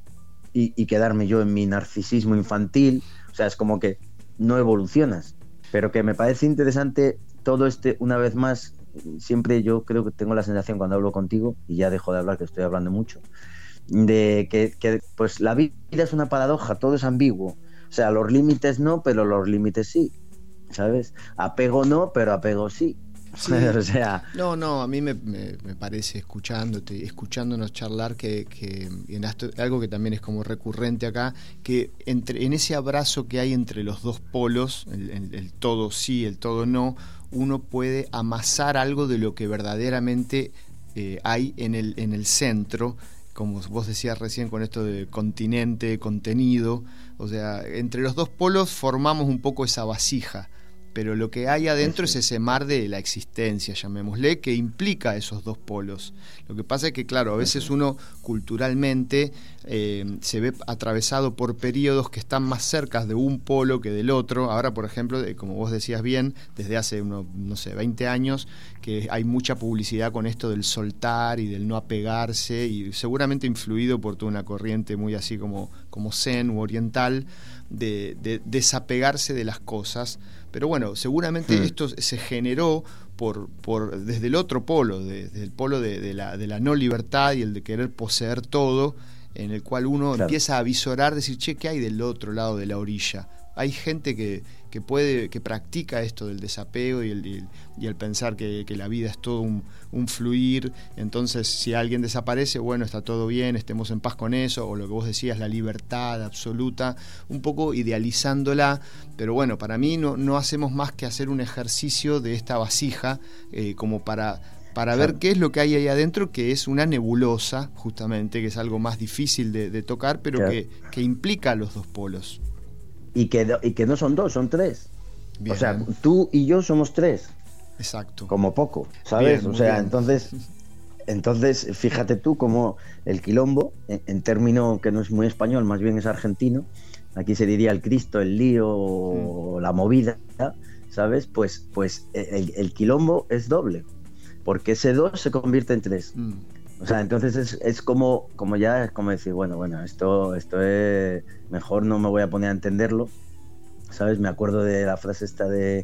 y, y quedarme yo en mi narcisismo infantil. O sea, es como que no evolucionas. Pero que me parece interesante todo este, una vez más, siempre yo creo que tengo la sensación cuando hablo contigo, y ya dejo de hablar que estoy hablando mucho, de que, que pues la vida es una paradoja, todo es ambiguo. O sea, los límites no, pero los límites sí. ¿Sabes? Apego no, pero apego sí. Sí. O sea... No, no, a mí me, me, me parece, escuchándote, escuchándonos charlar, que, que en esto, algo que también es como recurrente acá, que entre, en ese abrazo que hay entre los dos polos, el, el, el todo sí, el todo no, uno puede amasar algo de lo que verdaderamente eh, hay en el, en el centro, como vos decías recién con esto de continente, contenido. O sea, entre los dos polos formamos un poco esa vasija. pero lo que hay adentro es ese mar de la existencia, llamémosle, que implica esos dos polos. Lo que pasa es que, claro, a veces uno culturalmente eh, se ve atravesado por periodos que están más cerca de un polo que del otro. Ahora, por ejemplo, como vos decías bien, desde hace unos, no sé, veinte años, que hay mucha publicidad con esto del soltar y del no apegarse, y seguramente influido por toda una corriente muy así como, como zen u oriental, de, de desapegarse de las cosas. Pero bueno, seguramente mm. esto se generó por, por desde el otro polo, de, desde el polo de, de, la, de la no libertad y el de querer poseer todo, en el cual uno claro. empieza a visorar, decir, che, ¿qué hay del otro lado de la orilla? Hay gente que, que puede, que practica esto del desapego y el, y el, y el pensar que, que la vida es todo un, un fluir. Entonces, si alguien desaparece, bueno, está todo bien, estemos en paz con eso, o lo que vos decías, la libertad absoluta, un poco idealizándola. Pero bueno, para mí no, no hacemos más que hacer un ejercicio de esta vasija, eh, como para... para ver qué es lo que hay ahí adentro, que es una nebulosa, justamente, que es algo más difícil de, de tocar, pero claro. que, que implica los dos polos. Y que, y que no son dos, son tres. Bien. O sea, tú y yo somos tres. Exacto. Como poco, ¿sabes? Bien, o sea, bien. entonces, entonces, fíjate tú como el quilombo, en, en término que no es muy español, más bien es argentino, aquí se diría el Cristo, el lío, o mm. la movida, ¿sabes? Pues, pues el, el quilombo es doble, porque ese dos se convierte en tres. Mm. O sea, entonces es, es como, como ya es como decir, bueno, bueno, esto, esto es, mejor no me voy a poner a entenderlo, ¿sabes? Me acuerdo de la frase esta de,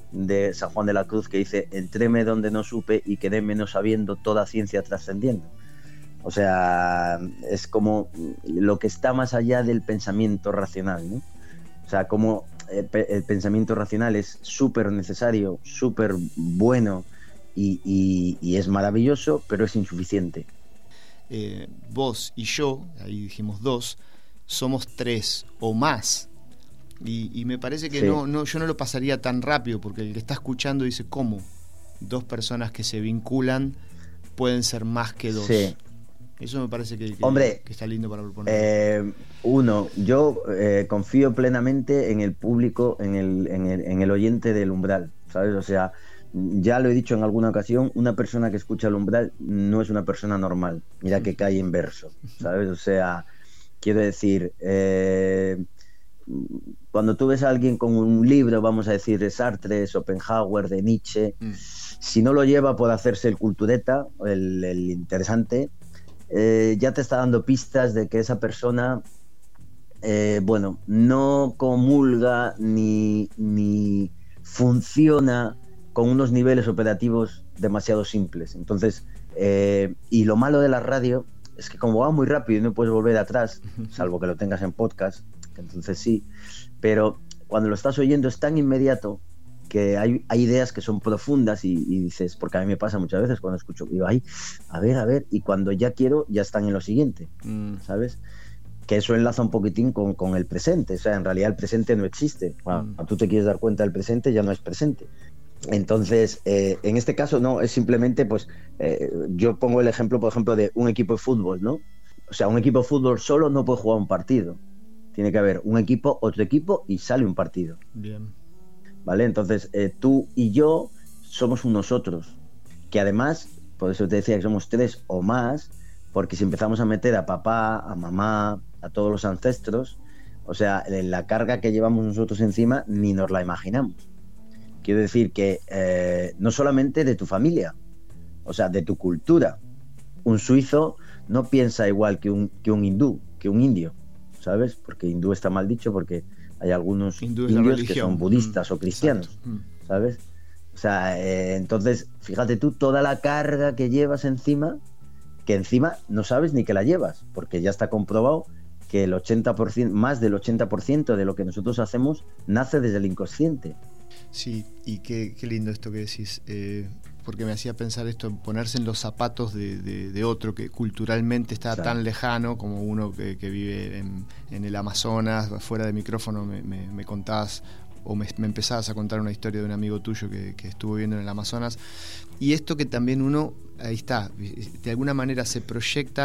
de San Juan de la Cruz que dice, entréme donde no supe y quedéme no sabiendo, toda ciencia trascendiendo. O sea, es como lo que está más allá del pensamiento racional, ¿no? O sea, como el, el pensamiento racional es súper necesario, súper bueno, Y, y, y es maravilloso, pero es insuficiente. Eh, vos y yo, ahí dijimos dos, somos tres o más. Y, y me parece que sí. no, no, yo no lo pasaría tan rápido, porque el que está escuchando dice, ¿cómo? Dos personas que se vinculan pueden ser más que dos. Sí. Eso me parece que, que, Hombre, que está lindo para proponer. Eh, uno, yo eh, confío plenamente en el público, en el, en el, en el oyente del Umbral, ¿sabes? O sea, ya lo he dicho en alguna ocasión, una persona que escucha el Umbral no es una persona normal. Mira que cae en verso, ¿sabes? O sea, quiero decir, eh, cuando tú ves a alguien con un libro, vamos a decir, de Sartre, Schopenhauer, de Nietzsche, mm. si no lo lleva por hacerse el cultureta, el, el interesante, eh, ya te está dando pistas de que esa persona, eh, bueno, no comulga ni, ni funciona con unos niveles operativos demasiado simples. Entonces, eh, y lo malo de la radio es que como va muy rápido y no puedes volver atrás, salvo que lo tengas en podcast, que entonces sí, pero cuando lo estás oyendo es tan inmediato que hay, hay ideas que son profundas y, y dices, porque a mí me pasa muchas veces cuando escucho, digo, ay, a ver, a ver, y cuando ya quiero, ya están en lo siguiente, mm. ¿sabes? Que eso enlaza un poquitín con, con el presente, o sea, en realidad el presente no existe. Cuando mm. tú te quieres dar cuenta del presente, ya no es presente. Entonces, eh, en este caso no, es simplemente, pues, eh, yo pongo el ejemplo, por ejemplo, de un equipo de fútbol, ¿no? O sea, un equipo de fútbol solo no puede jugar un partido. Tiene que haber un equipo, otro equipo y sale un partido. Bien. ¿Vale? Entonces, eh, tú y yo somos un nosotros, que además, por eso te decía que somos tres o más, porque si empezamos a meter a papá, a mamá, a todos los ancestros, o sea, la carga que llevamos nosotros encima ni nos la imaginamos. Quiero decir que eh, no solamente de tu familia, o sea, de tu cultura. Un suizo no piensa igual que un, que un hindú, que un indio, ¿sabes? Porque hindú está mal dicho, porque hay algunos indios que son budistas mm, o cristianos, mm. ¿sabes? O sea, eh, entonces, fíjate tú toda la carga que llevas encima, que encima no sabes ni que la llevas, porque ya está comprobado que el ochenta por ciento, más del ochenta por ciento de lo que nosotros hacemos nace desde el inconsciente. Sí, y qué, qué lindo esto que decís, eh, porque me hacía pensar esto, ponerse en los zapatos de, de, de otro que culturalmente está claro. tan lejano como uno que, que vive en, en el Amazonas. Fuera de micrófono me, me, me contabas o me, me empezabas a contar una historia de un amigo tuyo que, que estuvo viviendo en el Amazonas, y esto que también uno, ahí está, de alguna manera se proyecta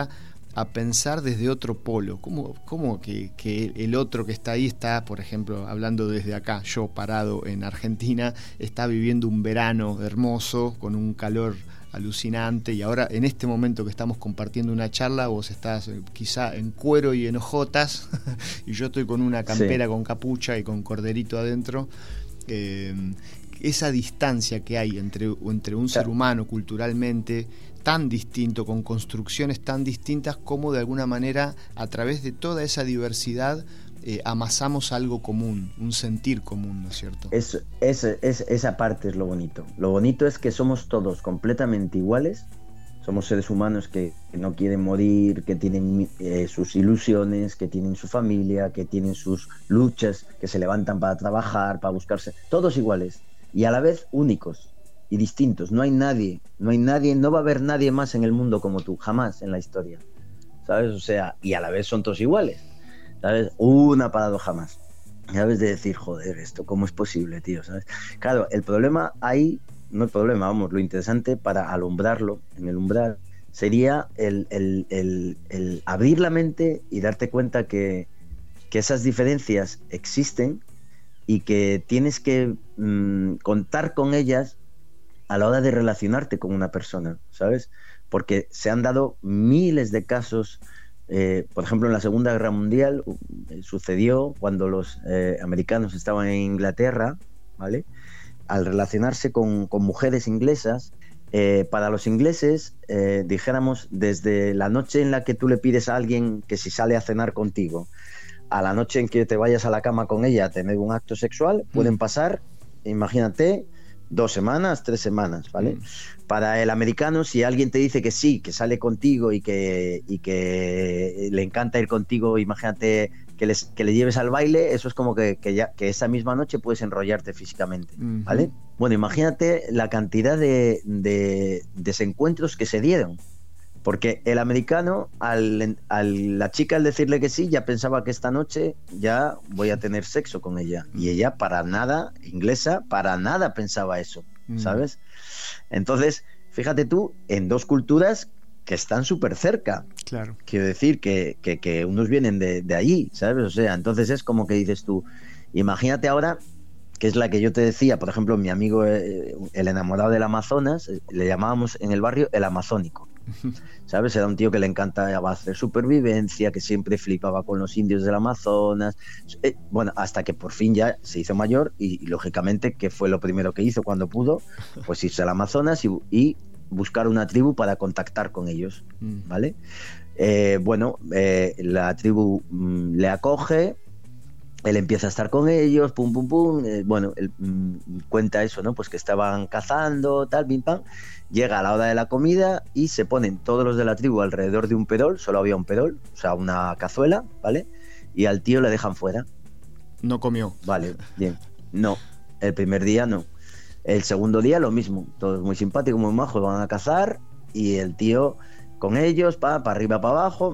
a pensar desde otro polo. ¿Cómo, cómo que, que el otro que está ahí está, por ejemplo, hablando desde acá, yo parado en Argentina, está viviendo un verano hermoso, con un calor alucinante, y ahora en este momento que estamos compartiendo una charla, vos estás quizá en cuero y en hojotas, y yo estoy con una campera sí. con capucha y con corderito adentro. Eh, esa distancia que hay entre, entre un ser humano culturalmente tan distinto, con construcciones tan distintas, como de alguna manera a través de toda esa diversidad eh, amasamos algo común, un sentir común, ¿no es cierto? Es, es, es, esa parte es lo bonito. Lo bonito es que somos todos completamente iguales, somos seres humanos que, que no quieren morir, que tienen eh, sus ilusiones, que tienen su familia, que tienen sus luchas, que se levantan para trabajar, para buscarse, todos iguales y a la vez únicos y distintos. No hay nadie, no hay nadie, no va a haber nadie más en el mundo como tú, jamás en la historia, ¿sabes? O sea, y a la vez son todos iguales, ¿sabes? Una paradoja más, ¿sabes? De decir, joder, esto, ¿cómo es posible, tío? ¿Sabes? Claro, el problema ahí, no el problema, vamos, lo interesante para alumbrarlo, en el umbral, sería el, el, el, el abrir la mente y darte cuenta que, que esas diferencias existen y que tienes que mmm, contar con ellas a la hora de relacionarte con una persona, ¿sabes? Porque se han dado miles de casos, eh, por ejemplo, en la Segunda Guerra Mundial eh, sucedió cuando los eh, americanos estaban en Inglaterra, ¿vale? Al relacionarse con, con mujeres inglesas, eh, para los ingleses, eh, dijéramos, desde la noche en la que tú le pides a alguien que si sale a cenar contigo, a la noche en que te vayas a la cama con ella a tener un acto sexual, pueden pasar, imagínate, dos semanas, tres semanas, ¿vale? Mm. Para el americano, si alguien te dice que sí, que sale contigo y que, y que le encanta ir contigo, imagínate que, les, que le lleves al baile, eso es como que, que, ya, que esa misma noche puedes enrollarte físicamente, ¿vale? Mm-hmm. Bueno, imagínate la cantidad de, de desencuentros que se dieron. Porque el americano, al, al, la chica al decirle que sí, ya pensaba que esta noche ya voy a tener sexo con ella. Y ella para nada, inglesa, para nada pensaba eso, ¿sabes? Entonces, fíjate tú, en dos culturas que están súper cerca. Claro. Quiero decir que, que, que unos vienen de, de allí, ¿sabes? O sea, entonces es como que dices tú, imagínate ahora, que es la que yo te decía, por ejemplo, mi amigo, eh, el enamorado del Amazonas, eh, le llamábamos en el barrio el amazónico. ¿Sabes? Era un tío que le encantaba hacer supervivencia, que siempre flipaba con los indios del Amazonas. Eh, bueno, hasta que por fin ya se hizo mayor y, y lógicamente, ¿qué fue lo primero que hizo cuando pudo? Pues irse al Amazonas y, y buscar una tribu para contactar con ellos, ¿vale? Eh, bueno, eh, la tribu mmm, le acoge, él empieza a estar con ellos, pum, pum, pum, eh, bueno, él mmm, cuenta eso, ¿no? Pues que estaban cazando, tal, pim, pam. Llega a la hora de la comida y se ponen todos los de la tribu alrededor de un perol, solo había un perol, o sea, una cazuela, ¿vale? Y al tío le dejan fuera. No comió. Vale, bien. No, el primer día no. El segundo día lo mismo, todos muy simpáticos, muy majos, van a cazar y el tío con ellos, pa, para arriba, para abajo.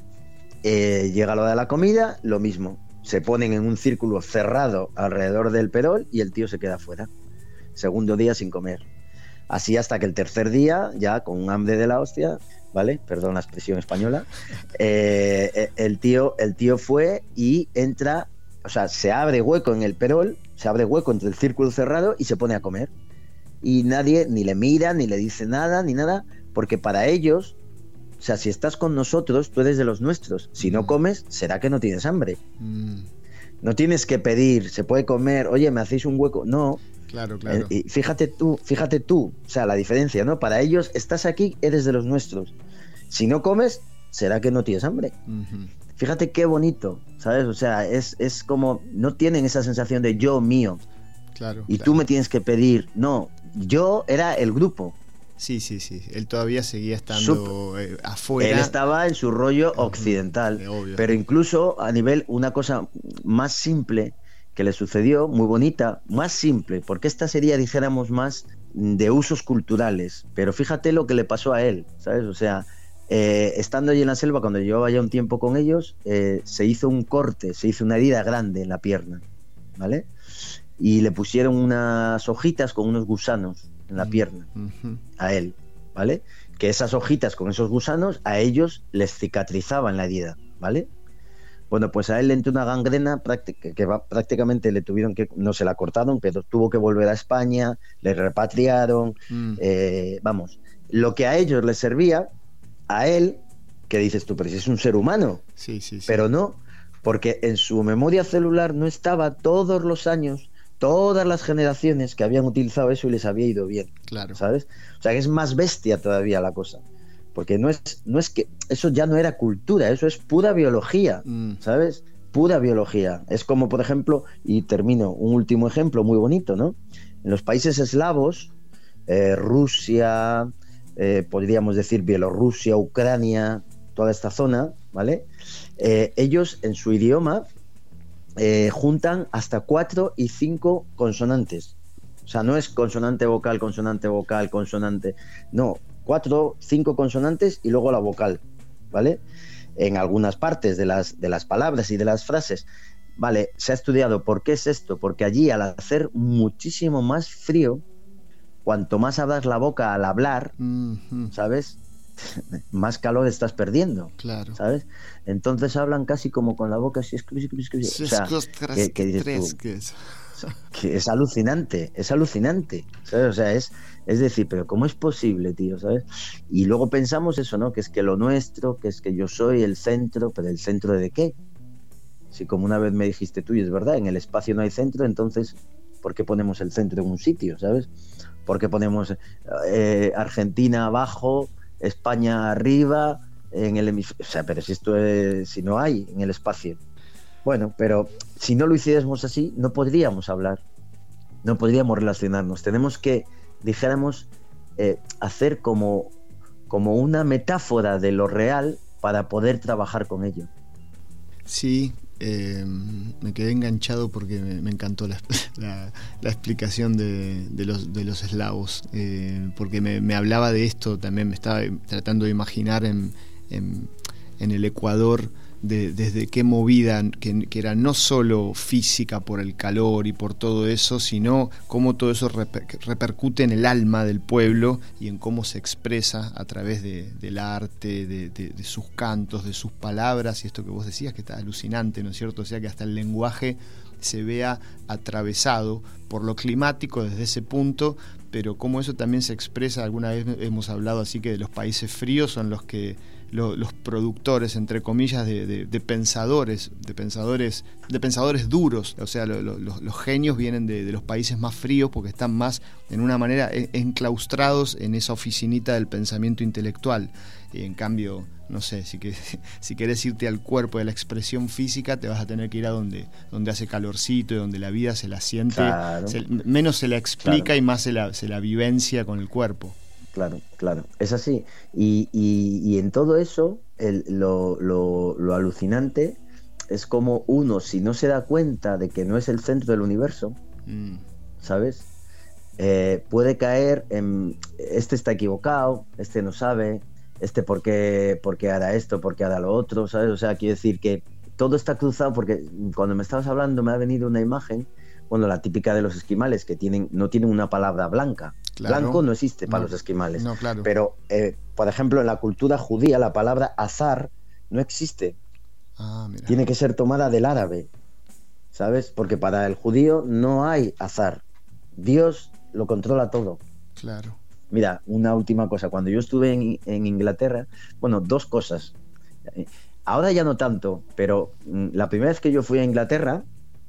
Eh, llega a la hora de la comida, lo mismo. Se ponen en un círculo cerrado alrededor del perol y el tío se queda fuera. Segundo día sin comer. Así hasta que el tercer día, ya con un hambre de la hostia, ¿vale? Perdón la expresión española. Eh, el, tío, el tío fue y entra, o sea, se abre hueco en el perol, se abre hueco entre el círculo cerrado y se pone a comer. Y nadie ni le mira, ni le dice nada, ni nada, porque para ellos, o sea, si estás con nosotros, tú eres de los nuestros. Si no comes, será que no tienes hambre. Mm. No tienes que pedir, se puede comer, oye, ¿me hacéis un hueco? No. Claro, claro. Y fíjate tú, fíjate tú, o sea, la diferencia, ¿no? Para ellos, estás aquí, eres de los nuestros. Si no comes, será que no tienes hambre. Uh-huh. Fíjate qué bonito, ¿sabes? O sea, es, es como, no tienen esa sensación de yo mío. Claro. Y claro. tú me tienes que pedir. No, yo era el grupo. Sí, sí, sí. Él todavía seguía estando eh, afuera. Él estaba en su rollo occidental. Uh-huh. Obvio. Pero incluso a nivel, una cosa más simple que le sucedió, muy bonita, más simple, porque esta sería, dijéramos, más de usos culturales, pero fíjate lo que le pasó a él, ¿sabes? O sea, eh, estando allí en la selva, cuando llevaba ya un tiempo con ellos, eh, se hizo un corte, se hizo una herida grande en la pierna, ¿vale? Y le pusieron unas hojitas con unos gusanos en la pierna, uh-huh. a él, ¿vale? Que esas hojitas con esos gusanos a ellos les cicatrizaban la herida, ¿vale? Bueno, pues a él le entró una gangrena práctica, que va, prácticamente le tuvieron que, no se la cortaron, pero tuvo que volver a España, le repatriaron, mm. eh, vamos, lo que a ellos les servía, a él, que dices tú, pero si es un ser humano, sí, sí, sí. Pero no, porque en su memoria celular no estaba todos los años, todas las generaciones que habían utilizado eso y les había ido bien, claro. ¿Sabes? O sea, que es más bestia todavía la cosa. Porque no es, no es que eso ya no era cultura, eso es pura biología, mm. ¿sabes? Pura biología. Es como, por ejemplo, y termino, un último ejemplo muy bonito, ¿no? En los países eslavos, eh, Rusia, eh, podríamos decir Bielorrusia, Ucrania, toda esta zona, ¿vale? Eh, ellos en su idioma eh, juntan hasta cuatro y cinco consonantes. O sea, no es consonante vocal, consonante vocal, consonante. No. Cuatro, cinco consonantes y luego la vocal, ¿vale? En algunas partes de las, de las palabras y de las frases, ¿vale? Se ha estudiado por qué es esto, porque allí al hacer muchísimo más frío, cuanto más abras la boca al hablar, mm-hmm. ¿sabes? Más calor estás perdiendo, claro. ¿sabes? Entonces hablan casi como con la boca así, o sea, que, que dices tú, que es alucinante, es alucinante, ¿sabes? O sea, es, es decir, pero ¿cómo es posible, tío? ¿Sabes? Y luego pensamos eso, ¿no? Que es que lo nuestro, que es que yo soy el centro, pero ¿el centro de qué? Si como una vez me dijiste tú, y es verdad, en el espacio no hay centro, entonces, ¿por qué ponemos el centro en un sitio, ¿sabes? ¿Por qué ponemos eh, Argentina abajo, España arriba, en el hemisferio? O sea, pero si esto es, si no hay en el espacio. Bueno, pero si no lo hiciéramos así, no podríamos hablar, no podríamos relacionarnos. Tenemos que, dijéramos, eh, hacer como, como una metáfora de lo real para poder trabajar con ello. Sí, eh, me quedé enganchado porque me, me encantó la, la, la explicación de, de, los, de los eslavos, eh, porque me, me hablaba de esto, también me estaba tratando de imaginar en, en, en el Ecuador, De, desde qué movida, que, que era no solo física por el calor y por todo eso, sino cómo todo eso reper, repercute en el alma del pueblo y en cómo se expresa a través de, del arte, de, de, de sus cantos, de sus palabras, y esto que vos decías que está alucinante, ¿no es cierto? O sea, que hasta el lenguaje se vea atravesado por lo climático desde ese punto, pero cómo eso también se expresa. Alguna vez hemos hablado así que de los países fríos son los que Lo, los productores, entre comillas, de, de, de pensadores, de pensadores, de pensadores duros. O sea, lo, lo, los, los genios vienen de, de los países más fríos porque están más, en una manera, enclaustrados en esa oficinita del pensamiento intelectual. Y en cambio, no sé, si, que, si querés irte al cuerpo de la expresión física, te vas a tener que ir a donde, donde hace calorcito y donde la vida se la siente, claro. se, menos se la explica, claro. Y más se la, se la vivencia con el cuerpo. Claro, claro, es así. Y, y, y en todo eso, el, lo, lo, lo alucinante es como uno, si no se da cuenta de que no es el centro del universo, mm. ¿sabes? Eh, puede caer en, este está equivocado, este no sabe, este por qué, por qué hará esto, por qué hará lo otro, ¿sabes? O sea, quiero decir que todo está cruzado, porque cuando me estabas hablando me ha venido una imagen, bueno, la típica de los esquimales, que tienen, no tienen una palabra blanca. Claro. Blanco no existe para no, los esquimales. No, claro. Pero, eh, por ejemplo, en la cultura judía, la palabra azar no existe. Ah, mira. Tiene que ser tomada del árabe, ¿sabes? Porque para el judío no hay azar. Dios lo controla todo. Claro. Mira, una última cosa. Cuando yo estuve en, en Inglaterra, bueno, dos cosas. Ahora ya no tanto, pero la primera vez que yo fui a Inglaterra,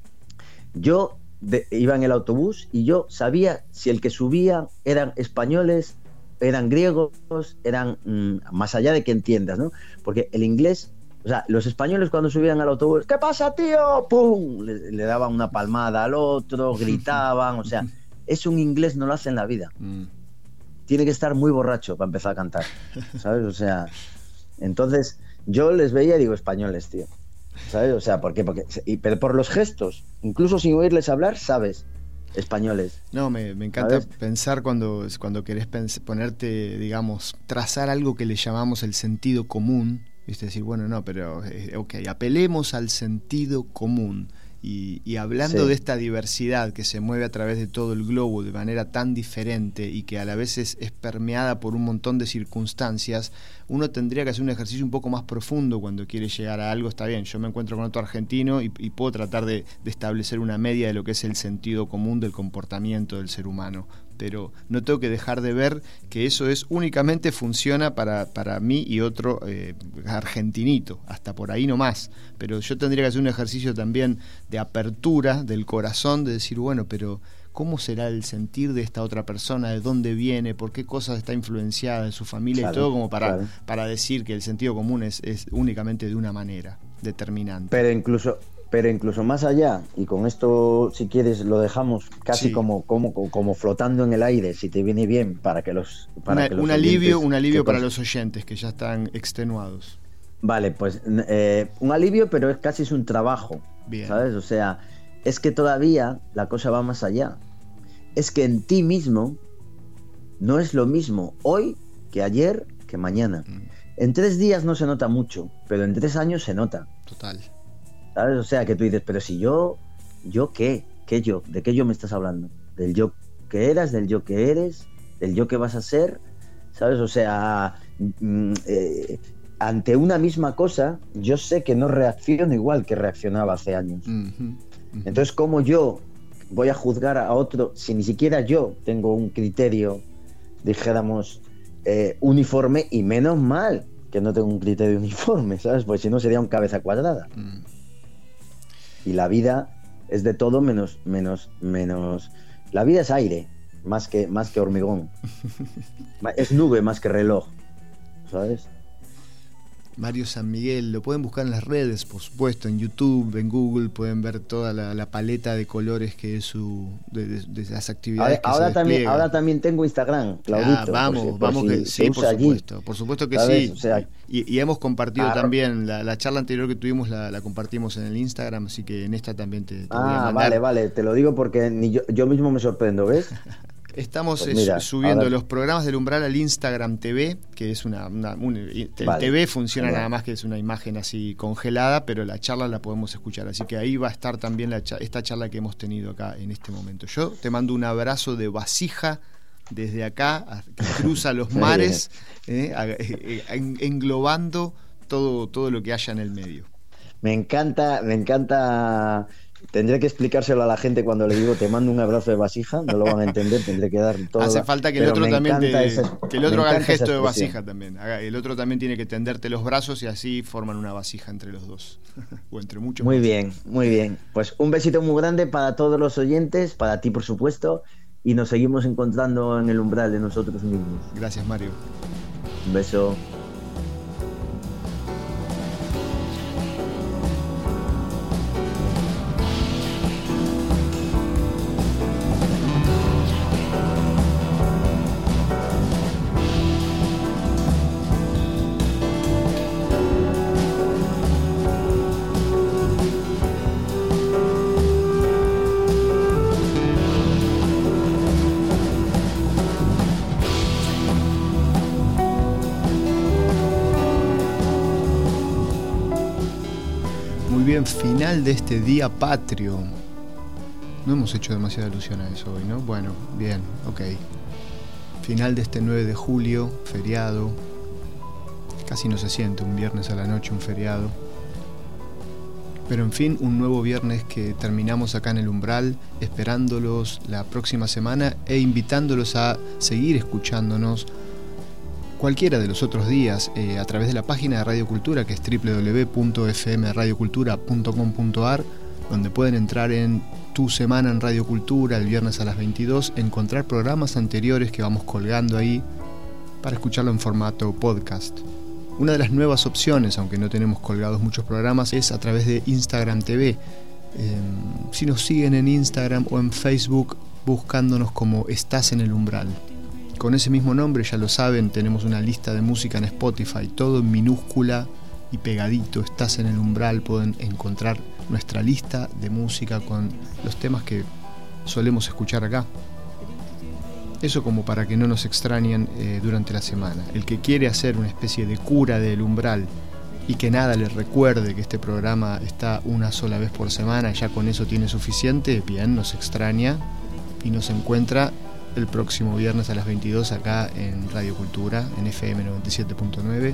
yo de, iba en el autobús y yo sabía si el que subía eran españoles, eran griegos, eran mmm, más allá de que entiendas, ¿no? Porque el inglés, o sea, los españoles cuando subían al autobús, ¿qué pasa, tío? ¡Pum! Le, le daban una palmada al otro, gritaban, o sea, es un inglés no lo hace en la vida. Mm. Tiene que estar muy borracho para empezar a cantar, ¿sabes? O sea, entonces yo les veía y digo, españoles, tío, ¿sabes? O sea, ¿por qué? Porque, y, pero por los gestos, incluso sin oírles hablar, sabes, españoles. No, me, me encanta, ¿sabes? Pensar cuando, cuando querés pens- ponerte, digamos, trazar algo que le llamamos el sentido común, ¿viste? Decir, bueno, no, pero, eh, ok, apelemos al sentido común. Y, y hablando sí. de esta diversidad que se mueve a través de todo el globo de manera tan diferente y que a la vez es, es permeada por un montón de circunstancias, uno tendría que hacer un ejercicio un poco más profundo cuando quiere llegar a algo. Está bien, yo me encuentro con otro argentino y, y puedo tratar de, de establecer una media de lo que es el sentido común del comportamiento del ser humano, pero no tengo que dejar de ver que eso es únicamente funciona para, para mí y otro eh, argentinito, hasta por ahí nomás. Pero yo tendría que hacer un ejercicio también de apertura del corazón, de decir, bueno, pero ¿cómo será el sentir de esta otra persona? ¿De dónde viene? ¿Por qué cosas está influenciada en su familia? Claro, y todo como para, claro. para decir que el sentido común es, es únicamente de una manera determinante. Pero incluso... Pero incluso más allá, y con esto, si quieres, lo dejamos casi sí. como, como, como flotando en el aire, si te viene bien, para que los... Para Una, que los un alivio, oyentes, un alivio para cos... los oyentes que ya están extenuados. Vale, pues eh, un alivio, pero es casi es un trabajo, bien. ¿Sabes? O sea, es que todavía la cosa va más allá. Es que en ti mismo no es lo mismo hoy que ayer que mañana. Mm. En tres días no se nota mucho, pero en tres años se nota. Total. ¿Sabes? O sea, que tú dices, pero si yo, ¿yo qué? ¿Qué yo? ¿De qué yo me estás hablando? ¿Del yo que eras? ¿Del yo que eres? ¿Del yo que vas a ser? ¿Sabes? O sea, eh, ante una misma cosa, yo sé que no reacciono igual que reaccionaba hace años. Uh-huh, uh-huh. Entonces, ¿cómo yo voy a juzgar a otro si ni siquiera yo tengo un criterio, dijéramos, eh, uniforme? Y menos mal que no tengo un criterio uniforme, ¿sabes? Porque si no sería un cabeza cuadrada. Uh-huh. Y la vida es de todo menos, menos, menos. La vida es aire, más que, más que hormigón. Es nube más que reloj, ¿sabes? Mario San Miguel, lo pueden buscar en las redes, por supuesto, en YouTube, en Google, pueden ver toda la, la paleta de colores que es su de, de, de las actividades ahora, que se también, despliegan. Ahora también tengo Instagram, Claudito. Ah, vamos, por si, vamos por que si sí, por supuesto, allí, por supuesto que ¿sabes? sí. O sea, y, y hemos compartido ah, también la, la charla anterior que tuvimos, la, la compartimos en el Instagram, así que en esta también te, te ah, voy a mandar. vale, vale, te lo digo porque ni yo, yo mismo me sorprendo, ¿ves? Estamos pues mira, subiendo ahora... los programas del Umbral al Instagram T V, que es una... una un, el vale, T V funciona vale. Nada más que es una imagen así congelada, pero la charla la podemos escuchar. Así que ahí va a estar también la, esta charla que hemos tenido acá en este momento. Yo te mando un abrazo de vasija desde acá, que cruza los mares, eh, englobando todo, todo lo que haya en el medio. Me encanta, me encanta... Tendré que explicárselo a la gente cuando le digo te mando un abrazo de vasija, no lo van a entender, tendré que dar todo. Hace la... falta que el otro también te, esa, que el otro haga el gesto de vasija también. El otro también tiene que tenderte los brazos y así forman una vasija entre los dos. O entre muchos. Muy más. bien, muy bien. Pues un besito muy grande para todos los oyentes, para ti por supuesto, y nos seguimos encontrando en el umbral de nosotros mismos. Gracias, Mario. Un beso. Final de este día patrio. No hemos hecho demasiada alusión a eso hoy, ¿no? Bueno, bien, ok. Final de este nueve de julio, feriado. Casi no se siente un viernes a la noche, un feriado. Pero en fin, un nuevo viernes que terminamos acá en el Umbral, esperándolos la próxima semana e invitándolos a seguir escuchándonos cualquiera de los otros días eh, a través de la página de Radio Cultura, que es doble u doble u doble u punto f m radio cultura punto com punto a r, donde pueden entrar en Tu Semana en Radio Cultura el viernes a las veintidós, encontrar programas anteriores que vamos colgando ahí para escucharlo en formato podcast. Una de las nuevas opciones, aunque no tenemos colgados muchos programas, es a través de Instagram T V. Eh, si nos siguen en Instagram o en Facebook buscándonos como Estás en el Umbral. Con ese mismo nombre, ya lo saben, tenemos una lista de música en Spotify, todo en minúscula y pegadito. Estás en el Umbral, pueden encontrar nuestra lista de música con los temas que solemos escuchar acá. Eso como para que no nos extrañen eh, durante la semana. El que quiere hacer una especie de cura del Umbral y que nada les recuerde que este programa está una sola vez por semana, ya con eso tiene suficiente, bien, nos extraña y nos encuentra el próximo viernes a las veintidós acá en Radio Cultura, en F M noventa y siete punto nueve.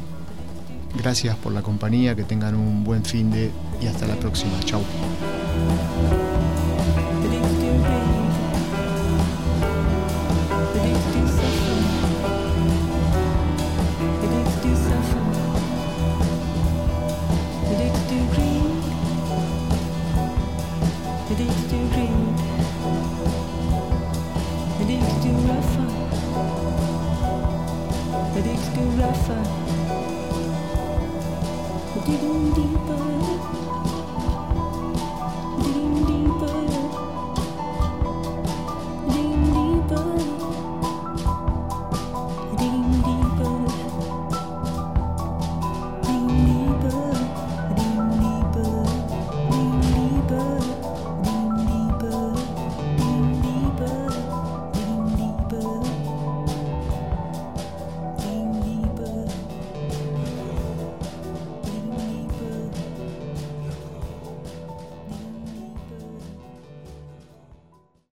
Gracias por la compañía, que tengan un buen fin de y hasta la próxima. Chau.